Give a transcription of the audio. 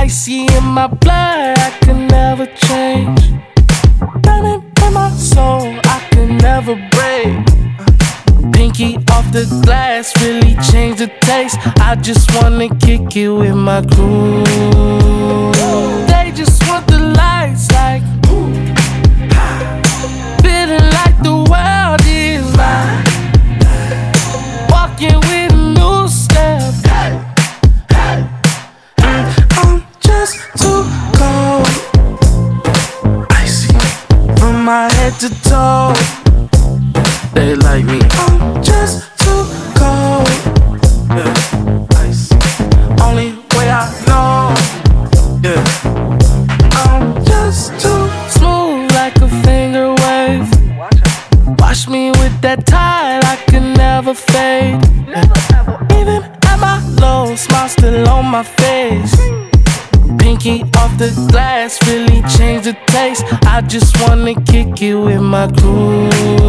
icy in my blood, I can never change. Burning in my soul, I can never break. Pinky off the glass, really change the taste. I just wanna kick it with my crew. They just want the lights like feeling like the world is mine. Walking with a new step. I'm just too cold, icy from my head to toe. They like me. I'm just too cold, yeah, icy. Only way I know, yeah. I'm just too smooth like a finger wave. Wash me with that tide, I can never fade. Even at my low, smile still on my face. Pinky off the glass, really change the taste. I just wanna kick it with my crew.